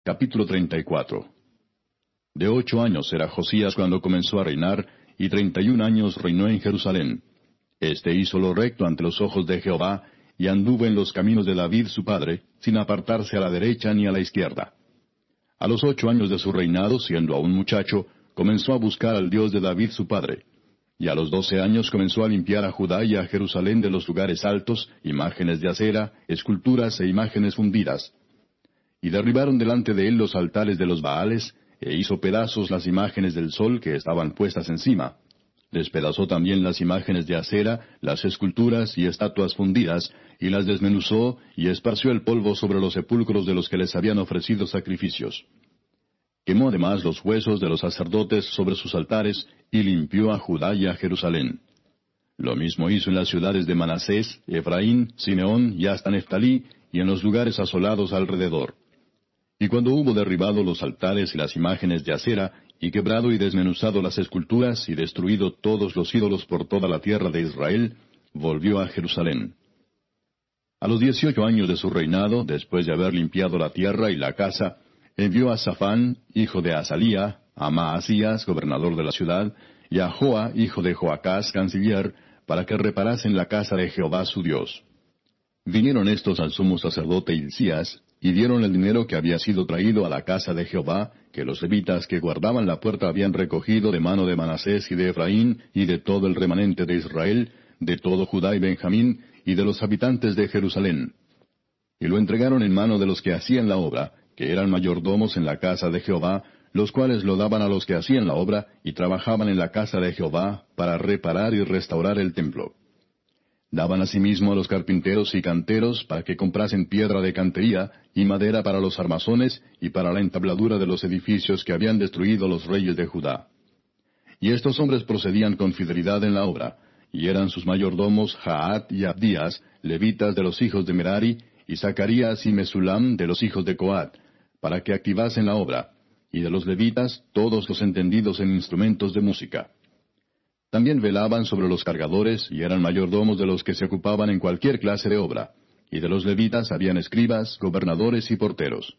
Capítulo 34. De 8 años era Josías cuando comenzó a reinar, y 31 años reinó en Jerusalén. Hizo lo recto ante los ojos de Jehová, y anduvo en los caminos de David su padre, sin apartarse a la derecha ni a la izquierda. A los 8 años de su reinado, siendo aún muchacho, comenzó a buscar al Dios de David su padre. Y a los 12 años comenzó a limpiar a Judá y a Jerusalén de los lugares altos, imágenes de acera, esculturas e imágenes fundidas. Y derribaron delante de él los altares de los Baales, e hizo pedazos las imágenes del sol que estaban puestas encima. Despedazó también las imágenes de acera, las esculturas y estatuas fundidas, y las desmenuzó, y esparció el polvo sobre los sepulcros de los que les habían ofrecido sacrificios. Quemó además los huesos de los sacerdotes sobre sus altares, y limpió a Judá y a Jerusalén. Lo mismo hizo en las ciudades de Manasés, Efraín, Simeón y hasta Neftalí, y en los lugares asolados alrededor. Y cuando hubo derribado los altares y las imágenes de acera, y quebrado y desmenuzado las esculturas, y destruido todos los ídolos por toda la tierra de Israel, volvió a Jerusalén. A los 18 años de su reinado, después de haber limpiado la tierra y la casa, envió a Safán, hijo de Azalía, a Maasías, gobernador de la ciudad, y a Joa, hijo de Joacás, canciller, para que reparasen la casa de Jehová su Dios. Vinieron estos al sumo sacerdote Hilcías, y dieron el dinero que había sido traído a la casa de Jehová, que los levitas que guardaban la puerta habían recogido de mano de Manasés y de Efraín, y de todo el remanente de Israel, de todo Judá y Benjamín, y de los habitantes de Jerusalén. Y lo entregaron en mano de los que hacían la obra, que eran mayordomos en la casa de Jehová, los cuales lo daban a los que hacían la obra, y trabajaban en la casa de Jehová, para reparar y restaurar el templo. Daban asimismo a los carpinteros y canteros para que comprasen piedra de cantería y madera para los armazones y para la entabladura de los edificios que habían destruido los reyes de Judá. Y estos hombres procedían con fidelidad en la obra, y eran sus mayordomos Jaat y Abdías, levitas de los hijos de Merari, y Zacarías y Mesulam de los hijos de Coat, para que activasen la obra, y de los levitas todos los entendidos en instrumentos de música. También velaban sobre los cargadores, y eran mayordomos de los que se ocupaban en cualquier clase de obra, y de los levitas habían escribas, gobernadores y porteros.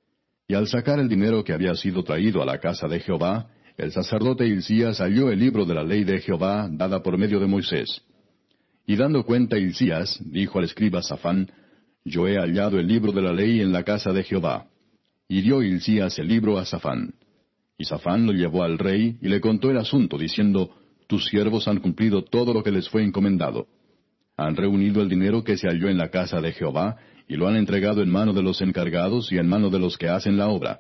Y al sacar el dinero que había sido traído a la casa de Jehová, el sacerdote Hilcías halló el libro de la ley de Jehová dada por medio de Moisés. Y dando cuenta Hilcías, dijo al escriba Safán, Yo he hallado el libro de la ley en la casa de Jehová. Y dio Hilcías el libro a Safán. Y Safán lo llevó al rey, y le contó el asunto, diciendo, Tus siervos han cumplido todo lo que les fue encomendado. Han reunido el dinero que se halló en la casa de Jehová, y lo han entregado en mano de los encargados y en mano de los que hacen la obra.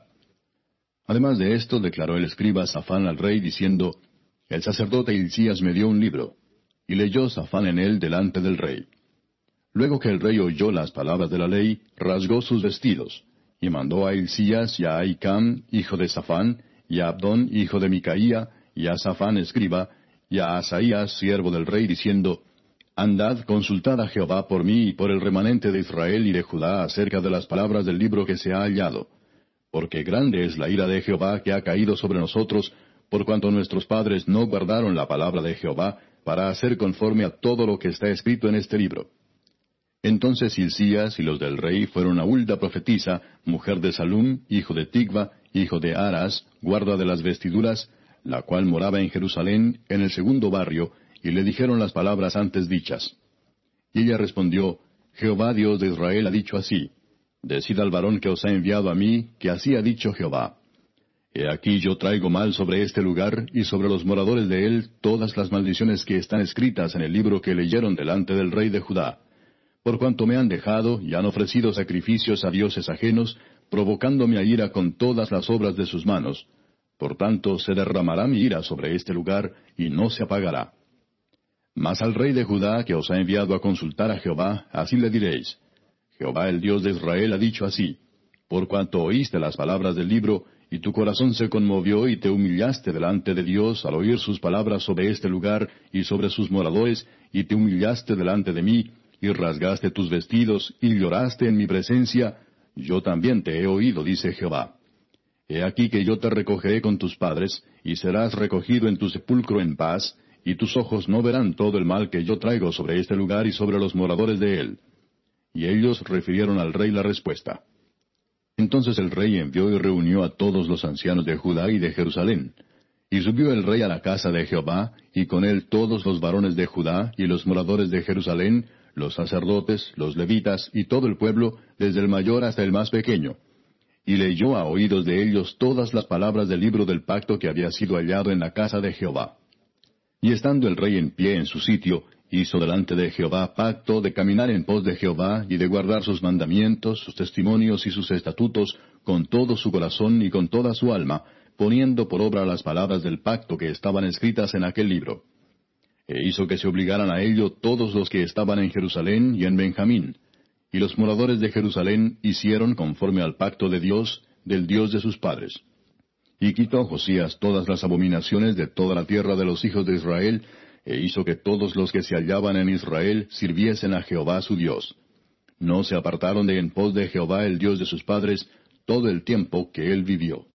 Además de esto, declaró el escriba Safán al rey, diciendo, El sacerdote Hilcías me dio un libro. Y leyó Safán en él delante del rey. Luego que el rey oyó las palabras de la ley, rasgó sus vestidos, y mandó a Hilcías y a Ahicam, hijo de Safán, y a Abdón, hijo de Micaía, y a Safán escriba, y a Asaías, siervo del rey, diciendo, Andad, consultad a Jehová por mí y por el remanente de Israel y de Judá acerca de las palabras del libro que se ha hallado. Porque grande es la ira de Jehová que ha caído sobre nosotros, por cuanto nuestros padres no guardaron la palabra de Jehová, para hacer conforme a todo lo que está escrito en este libro. Entonces Hilcías y los del rey fueron a Hulda profetisa, mujer de Salum, hijo de Tigva, hijo de Aras, guarda de las vestiduras, la cual moraba en Jerusalén, en el segundo barrio, y le dijeron las palabras antes dichas. Y ella respondió, Jehová Dios de Israel ha dicho así, Decid al varón que os ha enviado a mí, que así ha dicho Jehová. He aquí yo traigo mal sobre este lugar, y sobre los moradores de él, todas las maldiciones que están escritas en el libro que leyeron delante del rey de Judá. Por cuanto me han dejado, y han ofrecido sacrificios a dioses ajenos, provocándome a ira con todas las obras de sus manos. Por tanto, se derramará mi ira sobre este lugar, y no se apagará. Mas al rey de Judá, que os ha enviado a consultar a Jehová, así le diréis, Jehová el Dios de Israel ha dicho así, por cuanto oíste las palabras del libro, y tu corazón se conmovió y te humillaste delante de Dios al oír sus palabras sobre este lugar y sobre sus moradores, y te humillaste delante de mí, y rasgaste tus vestidos, y lloraste en mi presencia, yo también te he oído, dice Jehová. He aquí que yo te recogeré con tus padres, y serás recogido en tu sepulcro en paz, y tus ojos no verán todo el mal que yo traigo sobre este lugar y sobre los moradores de él. Y ellos refirieron al rey la respuesta. Entonces el rey envió y reunió a todos los ancianos de Judá y de Jerusalén. Y subió el rey a la casa de Jehová, y con él todos los varones de Judá y los moradores de Jerusalén, los sacerdotes, los levitas y todo el pueblo, desde el mayor hasta el más pequeño. Y leyó a oídos de ellos todas las palabras del libro del pacto que había sido hallado en la casa de Jehová. Y estando el rey en pie en su sitio, hizo delante de Jehová pacto de caminar en pos de Jehová y de guardar sus mandamientos, sus testimonios y sus estatutos con todo su corazón y con toda su alma, poniendo por obra las palabras del pacto que estaban escritas en aquel libro. E hizo que se obligaran a ello todos los que estaban en Jerusalén y en Benjamín. Y los moradores de Jerusalén hicieron conforme al pacto de Dios, del Dios de sus padres. Y quitó Josías todas las abominaciones de toda la tierra de los hijos de Israel, e hizo que todos los que se hallaban en Israel sirviesen a Jehová su Dios. No se apartaron de en pos de Jehová el Dios de sus padres todo el tiempo que él vivió.